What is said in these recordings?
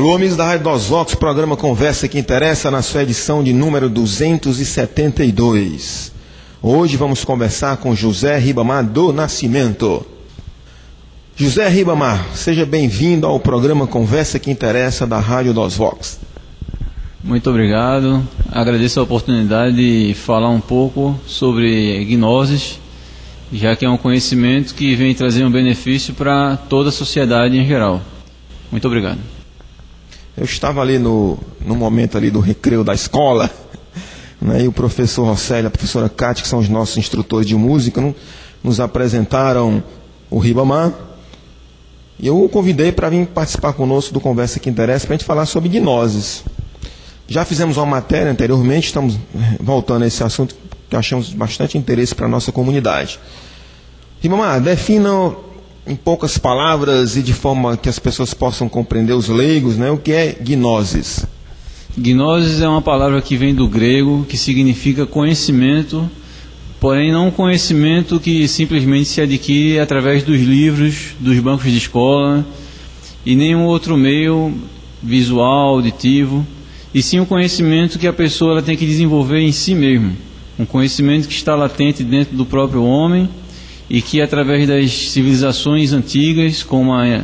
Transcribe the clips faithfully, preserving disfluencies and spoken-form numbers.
Alô, amigos da Rádio Dos Vox, programa Conversa que Interessa, na sua edição de número duzentos e setenta e dois. Hoje vamos conversar com José Ribamar do Nascimento. José Ribamar, seja bem-vindo ao programa Conversa que Interessa da Rádio Dos Vox. Muito obrigado, agradeço a oportunidade de falar um pouco sobre gnoses, já que é um conhecimento que vem trazer um benefício para toda a sociedade em geral. Muito obrigado. Eu estava ali no, no momento ali do recreio da escola, né, e o professor Rosselli e a professora Cátia, que são os nossos instrutores de música, não, nos apresentaram o Ribamar, e eu o convidei para vir participar conosco do Conversa que Interessa, para a gente falar sobre gnoses. Já fizemos uma matéria anteriormente, estamos voltando a esse assunto que achamos bastante interesse para a nossa comunidade. Ribamar, defina em poucas palavras e de forma que as pessoas possam compreender, os leigos, né, o que é gnoses. Gnoses é uma palavra que vem do grego, que significa conhecimento, porém não um conhecimento que simplesmente se adquire através dos livros, dos bancos de escola e nenhum outro meio visual, auditivo, e sim um conhecimento que a pessoa ela tem que desenvolver em si mesmo, um conhecimento que está latente dentro do próprio homem e que através das civilizações antigas, como a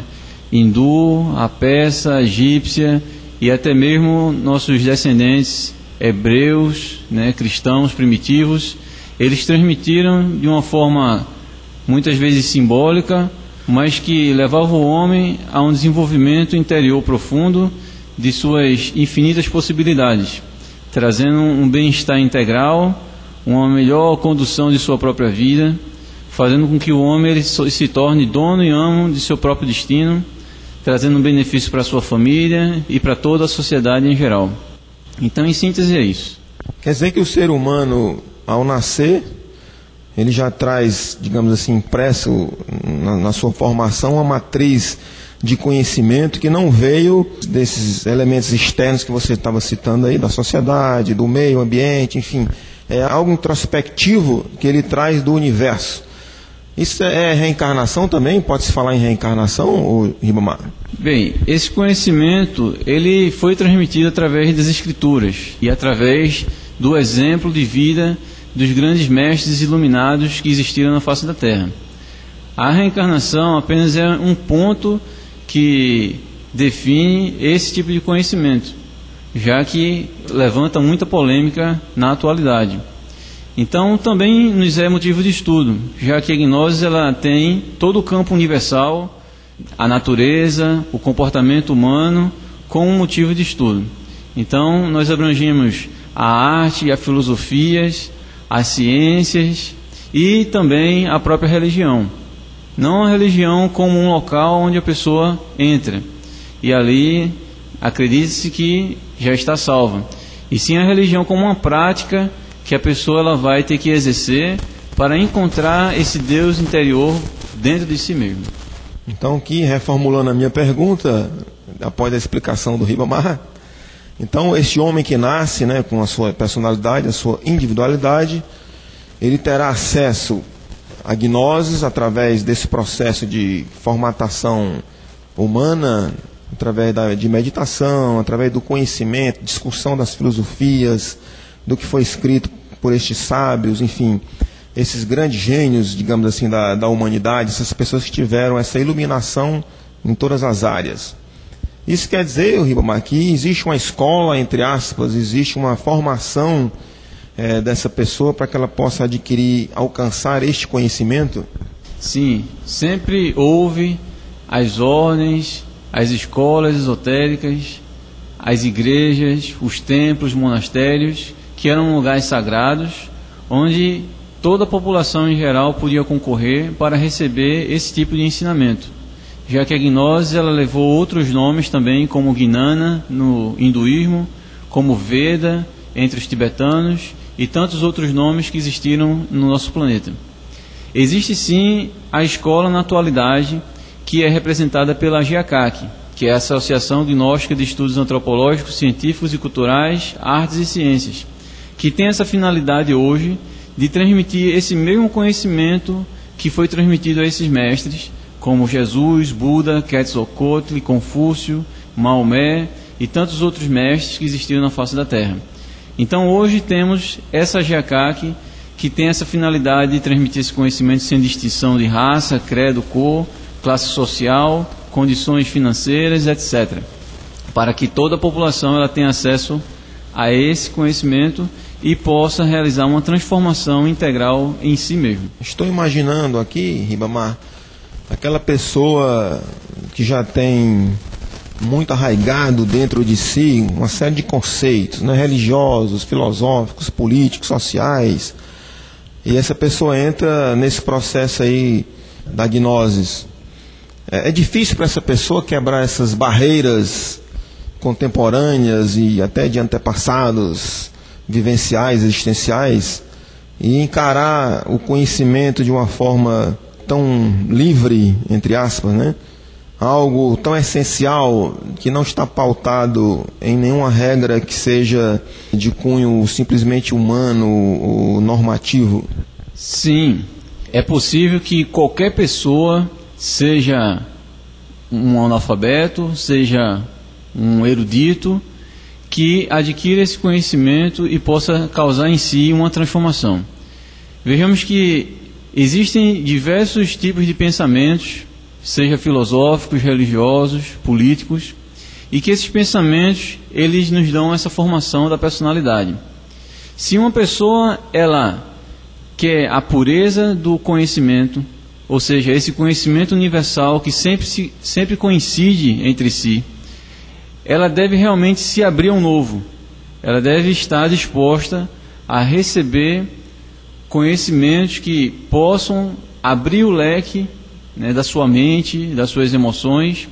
hindu, a persa, a egípcia e até mesmo nossos descendentes hebreus, né, cristãos primitivos, eles transmitiram de uma forma muitas vezes simbólica, mas que levava o homem a um desenvolvimento interior profundo de suas infinitas possibilidades, trazendo um bem-estar integral, uma melhor condução de sua própria vida, fazendo com que o homem ele se torne dono e amo de seu próprio destino, trazendo um benefício para a sua família e para toda a sociedade em geral. Então, em síntese, é isso. Quer dizer que o ser humano, ao nascer, ele já traz, digamos assim, impresso na, na sua formação uma matriz de conhecimento que não veio desses elementos externos que você estava citando aí, da sociedade, do meio ambiente, enfim. É algo introspectivo que ele traz do universo. Isso é reencarnação também? Pode-se falar em reencarnação, ou Ribamar? Bem, esse conhecimento ele foi transmitido através das escrituras e através do exemplo de vida dos grandes mestres iluminados que existiram na face da Terra. A reencarnação apenas é um ponto que define esse tipo de conhecimento, já que levanta muita polêmica na atualidade. Então também nos é motivo de estudo, já que a gnose ela tem todo o campo universal, a natureza, o comportamento humano, como motivo de estudo. Então nós abrangemos a arte, as filosofias, as ciências e também a própria religião. Não a religião como um local onde a pessoa entra e ali acredite-se que já está salva, e sim a religião como uma prática que a pessoa ela vai ter que exercer para encontrar esse Deus interior dentro de si mesmo. Então, aqui, reformulando a minha pergunta, após a explicação do Ribamar, então esse homem que nasce, né, com a sua personalidade, a sua individualidade, ele terá acesso a gnoses através desse processo de formatação humana, através da, de meditação, através do conhecimento, discussão das filosofias, do que foi escrito por estes sábios, enfim, esses grandes gênios, digamos assim, da, da humanidade, essas pessoas que tiveram essa iluminação em todas as áreas. Isso quer dizer, Ribamar, que existe uma escola, entre aspas, existe uma formação é, dessa pessoa para que ela possa adquirir, alcançar este conhecimento? Sim, sempre houve as ordens, as escolas esotéricas, as igrejas, os templos, monastérios, que eram lugares sagrados, onde toda a população em geral podia concorrer para receber esse tipo de ensinamento, já que a gnose ela levou outros nomes também, como Gnana no hinduísmo, como Veda entre os tibetanos e tantos outros nomes que existiram no nosso planeta. Existe sim a escola na atualidade, que é representada pela GIACAC, que é a Associação Gnóstica de Estudos Antropológicos, Científicos e Culturais, Artes e Ciências, que tem essa finalidade hoje de transmitir esse mesmo conhecimento que foi transmitido a esses mestres, como Jesus, Buda, Quetzalcoatl, Confúcio Maomé e tantos outros mestres que existiram na face da terra. Então hoje temos essa G A C A C que tem essa finalidade de transmitir esse conhecimento sem distinção de raça, credo, cor, classe social, condições financeiras, etcétera, para que toda a população ela tenha acesso a esse conhecimento e possa realizar uma transformação integral em si mesmo. Estou imaginando aqui, Ribamar, aquela pessoa que já tem muito arraigado dentro de si uma série de conceitos, né, religiosos, filosóficos, políticos, sociais, e essa pessoa entra nesse processo aí da gnose. É, é difícil para essa pessoa quebrar essas barreiras contemporâneas e até de antepassados vivenciais, existenciais, e encarar o conhecimento de uma forma tão livre, entre aspas, né? Algo tão essencial que não está pautado em nenhuma regra que seja de cunho simplesmente humano ou normativo. Sim, é possível que qualquer pessoa, seja um analfabeto, seja um erudito, que adquira esse conhecimento e possa causar em si uma transformação. Vejamos que existem diversos tipos de pensamentos, seja filosóficos, religiosos, políticos, e que esses pensamentos, eles nos dão essa formação da personalidade. Se uma pessoa, ela quer a pureza do conhecimento, ou seja, esse conhecimento universal que sempre, se, sempre coincide entre si, ela deve realmente se abrir ao novo, ela deve estar disposta a receber conhecimentos que possam abrir o leque, né, da sua mente, das suas emoções,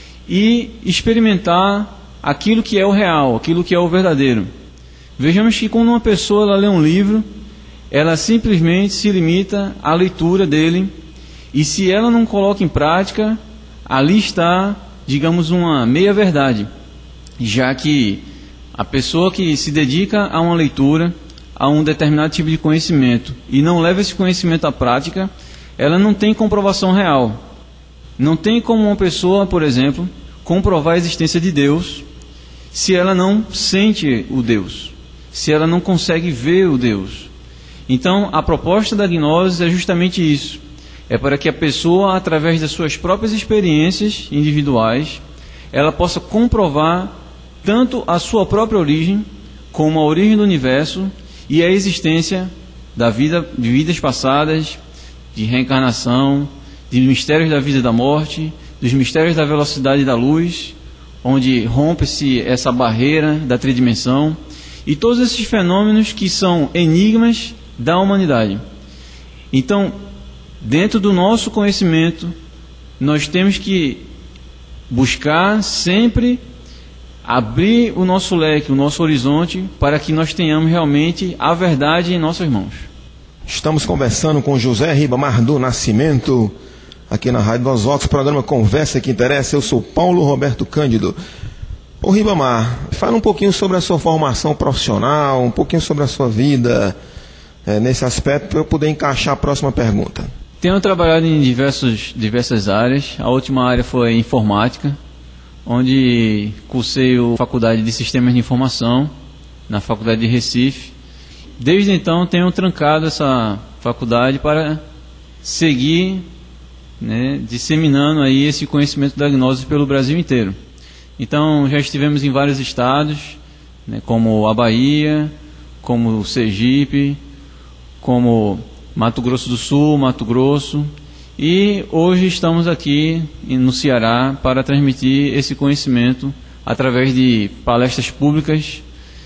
e experimentar aquilo que é o real, aquilo que é o verdadeiro. Vejamos que quando uma pessoa ela lê um livro, ela simplesmente se limita à leitura dele, e se ela não coloca em prática, ali está, digamos, uma meia-verdade, já que a pessoa que se dedica a uma leitura, a um determinado tipo de conhecimento, e não leva esse conhecimento à prática, ela não tem comprovação real. Não tem como uma pessoa, por exemplo, comprovar a existência de Deus se ela não sente o Deus, se ela não consegue ver o Deus. Então, a proposta da gnose é justamente isso. É para que a pessoa, através das suas próprias experiências individuais, ela possa comprovar tanto a sua própria origem, como a origem do universo e a existência da vida, de vidas passadas, de reencarnação, de mistérios da vida e da morte, dos mistérios da velocidade da luz, onde rompe-se essa barreira da tridimensão, e todos esses fenômenos que são enigmas da humanidade. Então, dentro do nosso conhecimento, nós temos que buscar sempre abrir o nosso leque, o nosso horizonte, para que nós tenhamos realmente a verdade em nossas mãos. Estamos conversando com José Ribamar do Nascimento, aqui na Rádio dos Vox, programa Conversa que Interessa. Eu sou Paulo Roberto Cândido. Ô Ribamar, fala um pouquinho sobre a sua formação profissional, um pouquinho sobre a sua vida, é, nesse aspecto, para eu poder encaixar a próxima pergunta. Tenho trabalhado em diversos, diversas áreas. A última área foi informática, onde cursei a Faculdade de Sistemas de Informação, na Faculdade de Recife. Desde então tenho trancado essa faculdade para seguir, né, disseminando aí esse conhecimento da gnose pelo Brasil inteiro. Então já estivemos em vários estados, né, como a Bahia, como o Sergipe, como Mato Grosso do Sul, Mato Grosso, e hoje estamos aqui no Ceará para transmitir esse conhecimento através de palestras públicas,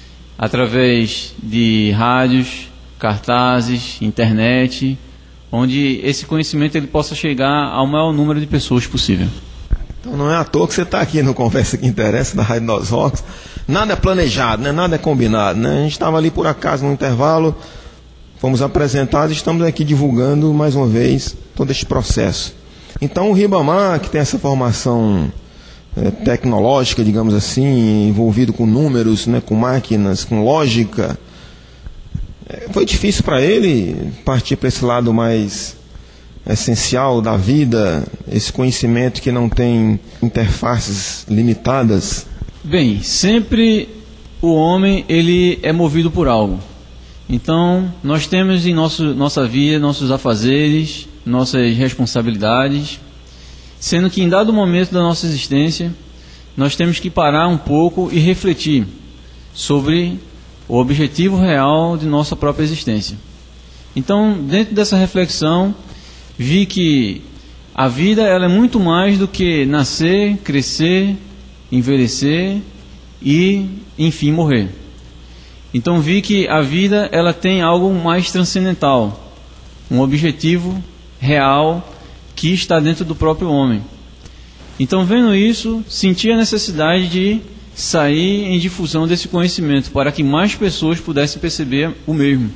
através de rádios, cartazes, internet, onde esse conhecimento ele possa chegar ao maior número de pessoas possível. Então não é à toa que você está aqui no Conversa que Interessa, da Rádio dos Vox. Nada é planejado, né? Nada é combinado, né? A gente estava ali por acaso no intervalo, fomos apresentados e estamos aqui divulgando mais uma vez todo este processo. Então o Ribamar, que tem essa formação é, tecnológica, digamos assim, envolvido com números, né, com máquinas, com lógica, é, foi difícil para ele partir para esse lado mais essencial da vida, esse conhecimento que não tem interfaces limitadas? Bem, sempre o homem ele é movido por algo. Então, nós temos em nosso, nossa vida, nossos afazeres, nossas responsabilidades, sendo que em dado momento da nossa existência, nós temos que parar um pouco e refletir sobre o objetivo real de nossa própria existência. Então, dentro dessa reflexão, vi que a vida ela é muito mais do que nascer, crescer, envelhecer e, enfim, morrer. Então vi que a vida ela tem algo mais transcendental, um objetivo real que está dentro do próprio homem. Então, vendo isso, senti a necessidade de sair em difusão desse conhecimento para que mais pessoas pudessem perceber o mesmo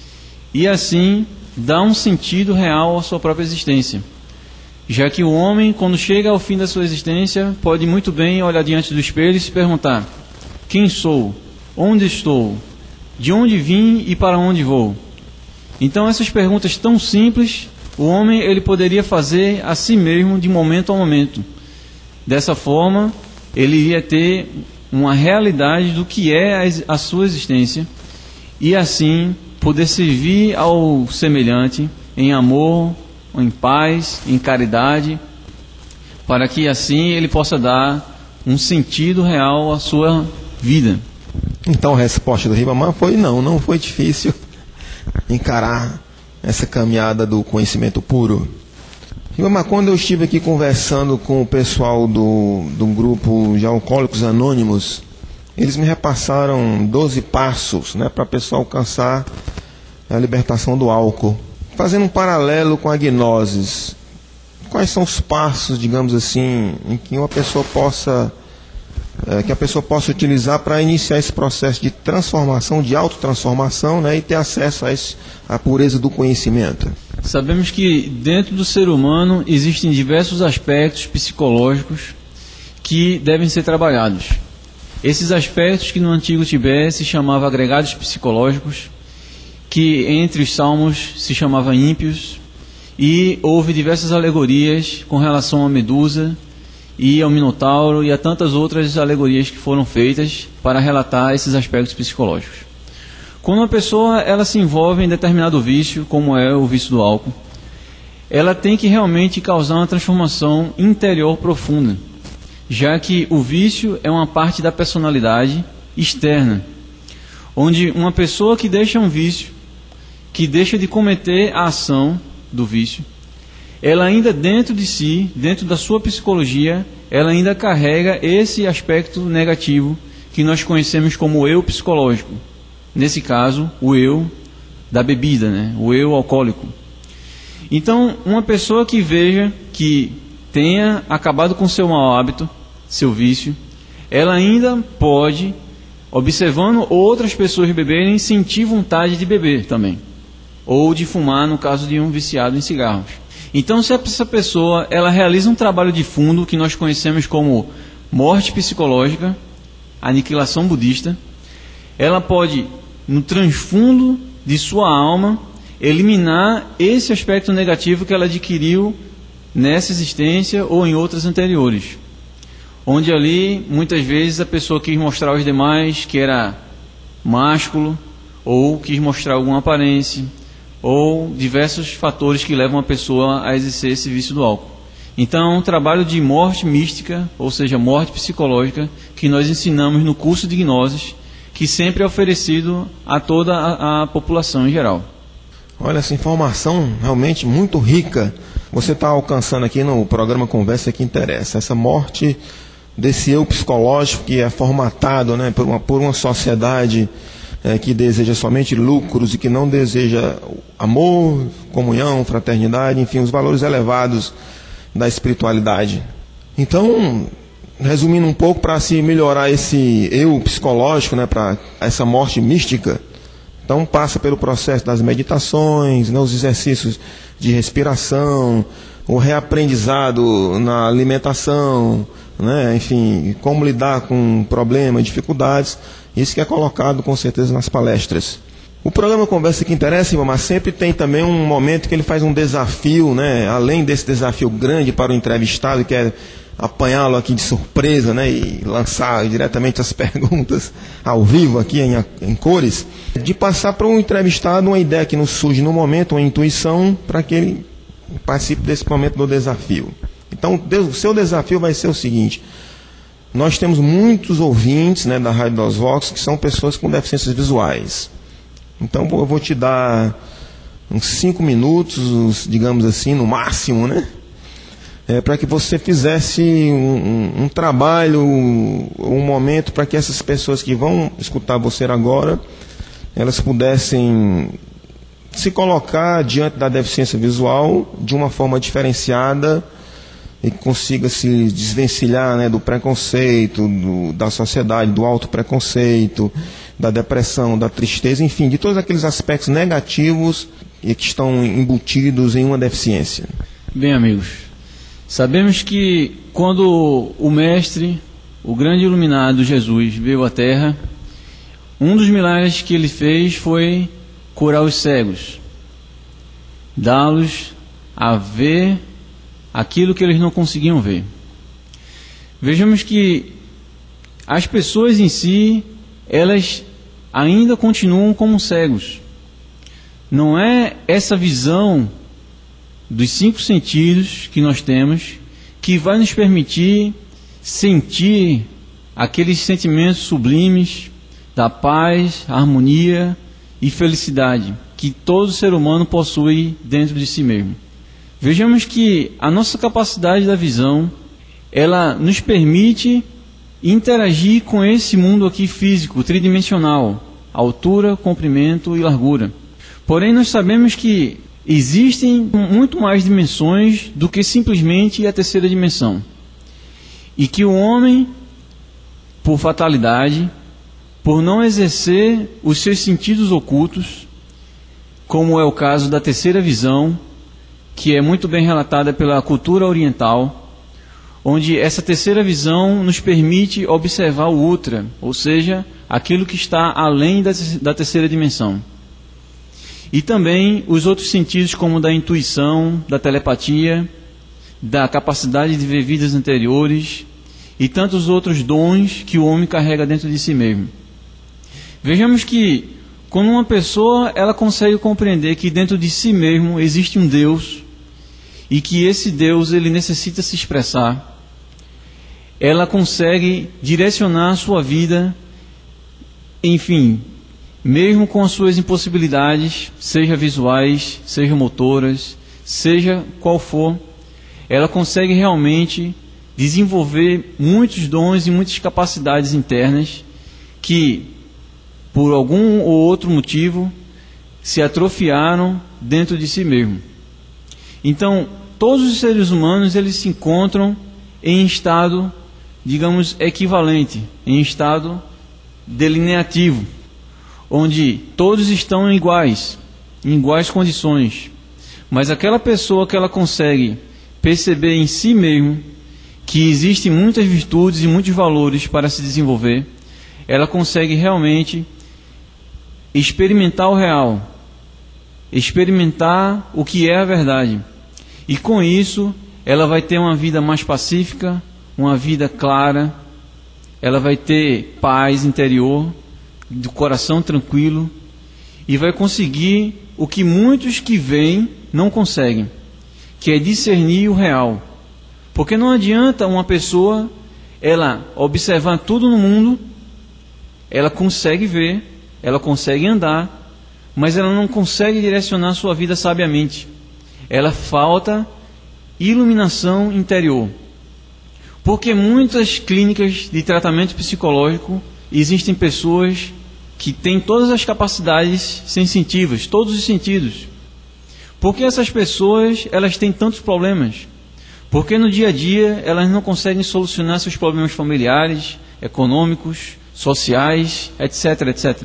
e assim dar um sentido real à sua própria existência, já que o homem, quando chega ao fim da sua existência, pode muito bem olhar diante do espelho e se perguntar: quem sou? Onde estou? De onde vim e para onde vou? Então, essas perguntas tão simples, o homem ele poderia fazer a si mesmo de momento a momento. Dessa forma, ele iria ter uma realidade do que é a sua existência e assim poder servir ao semelhante em amor, em paz, em caridade, para que assim ele possa dar um sentido real à sua vida. Então a resposta do Ribamar foi não, não foi difícil encarar essa caminhada do conhecimento puro. Ribamar, quando eu estive aqui conversando com o pessoal do, do grupo de Alcoólicos Anônimos, eles me repassaram doze passos, né, para a pessoa alcançar a libertação do álcool. Fazendo um paralelo com a gnoses, quais são os passos, digamos assim, em que uma pessoa possa, é, que a pessoa possa utilizar para iniciar esse processo de transformação, de autotransformação, né, e ter acesso a esse, à pureza do conhecimento? Sabemos que dentro do ser humano existem diversos aspectos psicológicos que devem ser trabalhados. Esses aspectos que no antigo Tibete se chamava agregados psicológicos, que entre os salmos se chamava ímpios, e houve diversas alegorias com relação à Medusa e ao Minotauro e a tantas outras alegorias que foram feitas para relatar esses aspectos psicológicos. Quando uma pessoa ela se envolve em determinado vício, como é o vício do álcool, ela tem que realmente causar uma transformação interior profunda, já que o vício é uma parte da personalidade externa, onde uma pessoa que deixa um vício, que deixa de cometer a ação do vício, ela ainda dentro de si, dentro da sua psicologia, ela ainda carrega esse aspecto negativo que nós conhecemos como eu psicológico. Nesse caso, o eu da bebida, né? O eu alcoólico. Então, uma pessoa que veja que tenha acabado com seu mau hábito, seu vício, ela ainda pode, observando outras pessoas beberem, sentir vontade de beber também. Ou de fumar, no caso de um viciado em cigarros. Então, se essa pessoa ela realiza um trabalho de fundo que nós conhecemos como morte psicológica, aniquilação budista, ela pode, no transfundo de sua alma, eliminar esse aspecto negativo que ela adquiriu nessa existência ou em outras anteriores. Onde ali, muitas vezes, a pessoa quis mostrar aos demais que era másculo, ou quis mostrar alguma aparência, ou diversos fatores que levam a pessoa a exercer esse vício do álcool. Então, é um trabalho de morte mística, ou seja, morte psicológica, que nós ensinamos no curso de Gnoses, que sempre é oferecido a toda a, a população em geral. Olha, essa informação realmente muito rica. Você está alcançando aqui no programa Conversa que Interessa. Essa morte desse eu psicológico que é formatado, né, por, uma, por uma sociedade é, que deseja somente lucros e que não deseja amor, comunhão, fraternidade, enfim, os valores elevados da espiritualidade. Então, resumindo um pouco, para se melhorar esse eu psicológico, né, para essa morte mística, então passa pelo processo das meditações, né, os exercícios de respiração, o reaprendizado na alimentação, né, enfim, como lidar com problemas, dificuldades, isso que é colocado com certeza nas palestras. O programa Conversa que Interessa, mas sempre tem também um momento que ele faz um desafio, né? Além desse desafio grande para o entrevistado, que é apanhá-lo aqui de surpresa, né? E lançar diretamente as perguntas ao vivo aqui em, em cores, de passar para o entrevistado uma ideia que nos surge no momento, uma intuição, para que ele participe desse momento do desafio. Então, o seu desafio vai ser o seguinte: nós temos muitos ouvintes, né, da Rádio dos Vox que são pessoas com deficiências visuais. Então eu vou te dar uns cinco minutos, digamos assim, no máximo, né? É, para que você fizesse um, um, um trabalho, um momento para que essas pessoas que vão escutar você agora, elas pudessem se colocar diante da deficiência visual de uma forma diferenciada e consiga se desvencilhar, né, do preconceito, do, da sociedade, do autopreconceito, da depressão, da tristeza, enfim, de todos aqueles aspectos negativos e que estão embutidos em uma deficiência. Bem, amigos, sabemos que quando o Mestre, o grande iluminado Jesus, veio à Terra, um dos milagres que ele fez foi curar os cegos, dá-los a ver aquilo que eles não conseguiam ver. Vejamos que as pessoas em si, elas ainda continuam como cegos. Não é essa visão dos cinco sentidos que nós temos que vai nos permitir sentir aqueles sentimentos sublimes da paz, harmonia e felicidade que todo ser humano possui dentro de si mesmo. Vejamos que a nossa capacidade da visão, ela nos permite interagir com esse mundo aqui físico, tridimensional, altura, comprimento e largura. Porém, nós sabemos que existem muito mais dimensões do que simplesmente a terceira dimensão. E que o homem, por fatalidade, por não exercer os seus sentidos ocultos, como é o caso da terceira visão, que é muito bem relatada pela cultura oriental, onde essa terceira visão nos permite observar o ultra, ou seja, aquilo que está além da, da terceira dimensão. E também os outros sentidos, como da intuição, da telepatia, da capacidade de ver vidas anteriores e tantos outros dons que o homem carrega dentro de si mesmo. Vejamos que quando uma pessoa ela consegue compreender que dentro de si mesmo existe um Deus e que esse Deus ele necessita se expressar, ela consegue direcionar a sua vida, enfim, mesmo com as suas impossibilidades, seja visuais, seja motoras, seja qual for, ela consegue realmente desenvolver muitos dons e muitas capacidades internas que, por algum ou outro motivo, se atrofiaram dentro de si mesmo. Então, todos os seres humanos eles se encontram em estado, digamos, equivalente, em estado delineativo, onde todos estão iguais, em iguais condições. Mas aquela pessoa que ela consegue perceber em si mesmo que existem muitas virtudes e muitos valores para se desenvolver, ela consegue realmente experimentar o real, experimentar o que é a verdade. E com isso, ela vai ter uma vida mais pacífica, uma vida clara, ela vai ter paz interior, do coração tranquilo, e vai conseguir o que muitos que veem não conseguem, que é discernir o real. Porque não adianta uma pessoa, ela observar tudo no mundo, ela consegue ver, ela consegue andar, mas ela não consegue direcionar sua vida sabiamente. Ela falta iluminação interior. Porque muitas clínicas de tratamento psicológico existem pessoas que têm todas as capacidades sensitivas, todos os sentidos. Por que essas pessoas elas têm tantos problemas? Porque no dia a dia elas não conseguem solucionar seus problemas familiares, econômicos, sociais, etc, etcétera.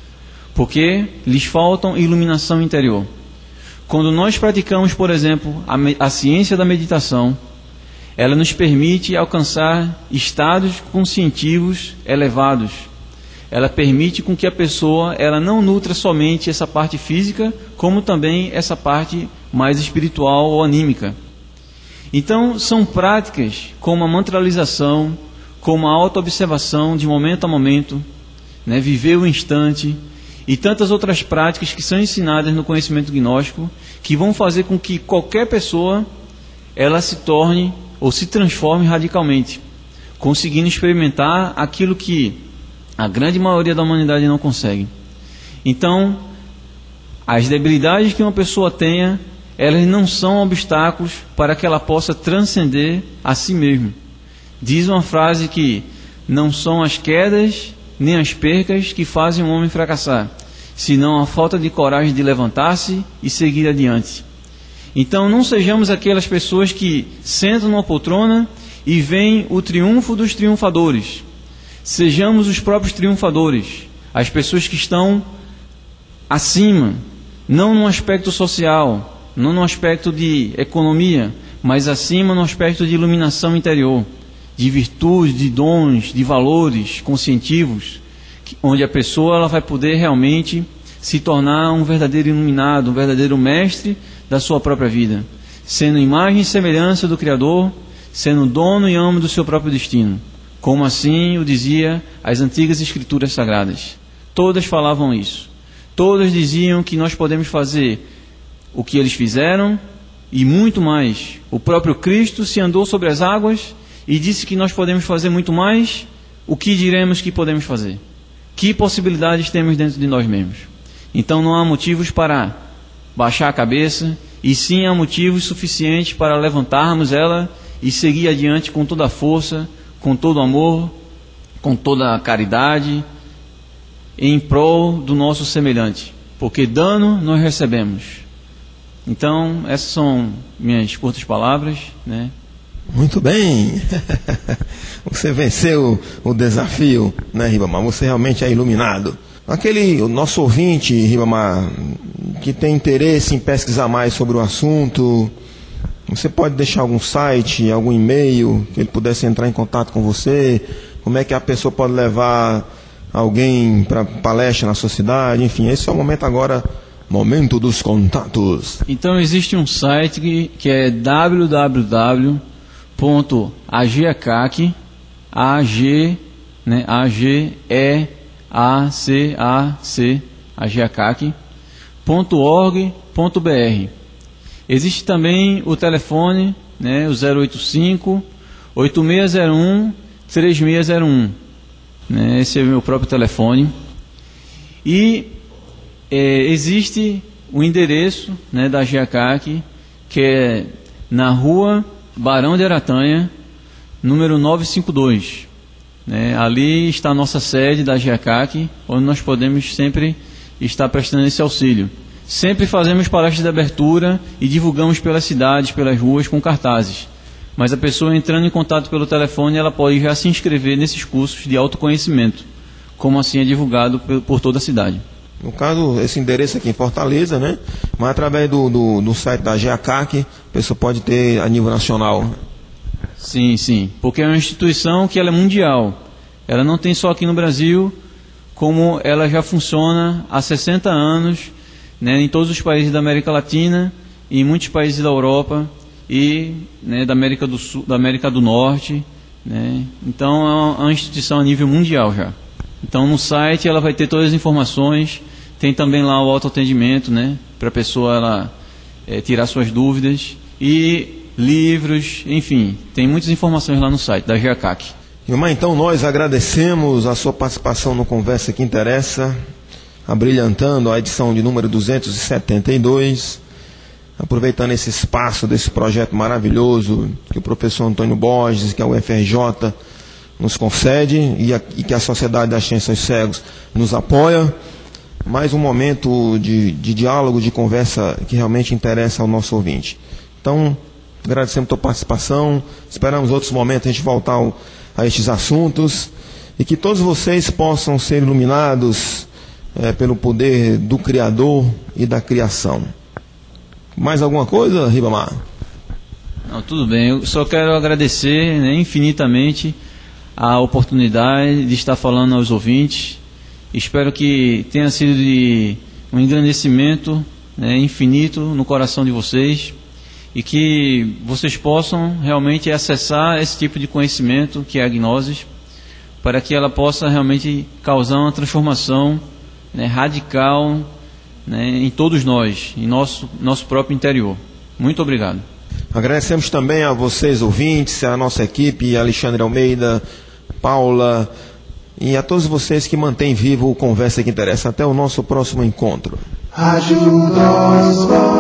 Porque lhes faltam iluminação interior. Quando nós praticamos, por exemplo, a, a ciência da meditação, ela nos permite alcançar estados conscientivos elevados. ela permite com que a pessoa ela não nutra somente essa parte física, como também essa parte mais espiritual ou anímica. Então, são práticas como a mantralização, como a autoobservação de momento a momento, né, viver o instante, e tantas outras práticas que são ensinadas no conhecimento gnóstico, que vão fazer com que qualquer pessoa ela se torne ou se transforme radicalmente, conseguindo experimentar aquilo que a grande maioria da humanidade não consegue. Então, as debilidades que uma pessoa tenha, elas não são obstáculos para que ela possa transcender a si mesma. Diz uma frase que não são as quedas nem as percas que fazem um homem fracassar, senão a falta de coragem de levantar-se e seguir adiante. Então não sejamos aquelas pessoas que sentam numa poltrona e veem o triunfo dos triunfadores. Sejamos os próprios triunfadores, as pessoas que estão acima, não no aspecto social, não no aspecto de economia, mas acima no aspecto de iluminação interior, de virtudes, de dons, de valores conscientivos, onde a pessoa ela vai poder realmente se tornar um verdadeiro iluminado, um verdadeiro mestre da sua própria vida, sendo imagem e semelhança do Criador, sendo dono e amo do seu próprio destino, como assim o dizia as antigas escrituras sagradas. Todas falavam isso. Todas diziam que nós podemos fazer o que eles fizeram e muito mais. O próprio Cristo se andou sobre as águas e disse que nós podemos fazer muito mais. O que diremos que podemos fazer? Que possibilidades temos dentro de nós mesmos? Então não há motivos para baixar a cabeça, e sim há motivos suficientes para levantarmos ela e seguir adiante com toda a força, com todo o amor, com toda a caridade, em prol do nosso semelhante, porque dano nós recebemos. Então, essas são minhas curtas palavras, né? Muito bem. Você venceu o desafio, né, Ribamar? Você realmente é iluminado. Aquele, o nosso ouvinte, Ribamar, que tem interesse em pesquisar mais sobre o assunto, você pode deixar algum site, algum e-mail, que ele pudesse entrar em contato com você? Como é que a pessoa pode levar alguém para palestra na sua cidade? Enfim, esse é o momento agora, momento dos contatos. Então existe um site que, que é w w w ponto ageacac, A G, né, A G E A C A C, ageacac ponto org ponto b r. Existe também o telefone, né, o zero oito cinco, oito seis zero um, três seis zero um. Né, esse é o meu próprio telefone. E é, existe o endereço, né, da Ageacac, que é na rua Barão de Aratanha, número novecentos e cinquenta e dois. Né, ali está a nossa sede da Ageacac, onde nós podemos sempre estar prestando esse auxílio. Sempre fazemos palestras de abertura e divulgamos pelas cidades, pelas ruas, com cartazes. Mas a pessoa entrando em contato pelo telefone, ela pode já se inscrever nesses cursos de autoconhecimento, como assim é divulgado por toda a cidade. No caso, esse endereço aqui em Fortaleza, né? Mas através do, do, do site da Ageacac, a pessoa pode ter a nível nacional. Sim, sim, porque é uma instituição que ela é mundial. Ela não tem só aqui no Brasil, como ela já funciona há sessenta anos, né, em todos os países da América Latina, e em muitos países da Europa e, né, da América do Sul, da América do Norte, né? Então é uma instituição a nível mundial já. Então no site ela vai ter todas as informações, tem também lá o autoatendimento, né, para a pessoa ela, é, tirar suas dúvidas, e livros, enfim, tem muitas informações lá no site da Ageacac. Irmã, então nós agradecemos a sua participação no Conversa que Interessa, abrilhantando a edição de número duzentos e setenta e dois, aproveitando esse espaço desse projeto maravilhoso que o professor Antônio Borges, que é o F R J, nos concede, e, a, e que a Sociedade das Ciências Cegos nos apoia. Mais um momento de, de diálogo, de conversa que realmente interessa ao nosso ouvinte. Então, agradecemos a tua participação, esperamos outros momentos a gente voltar ao, a estes assuntos, e que todos vocês possam ser iluminados É, pelo poder do Criador e da criação. Mais alguma coisa, Ribamar? Não, tudo bem. Eu só quero agradecer, né, infinitamente a oportunidade de estar falando aos ouvintes, Espero que tenha sido de um engrandecimento, né, infinito no coração de vocês, e que vocês possam realmente acessar esse tipo de conhecimento que é a Gnosis, para que ela possa realmente causar uma transformação, né, radical, né, em todos nós, em nosso, nosso próprio interior. Muito obrigado. Agradecemos também a vocês, ouvintes, a nossa equipe, Alexandre Almeida, Paula, e a todos vocês que mantêm vivo o Conversa que Interessa. Até o nosso próximo encontro. Rádio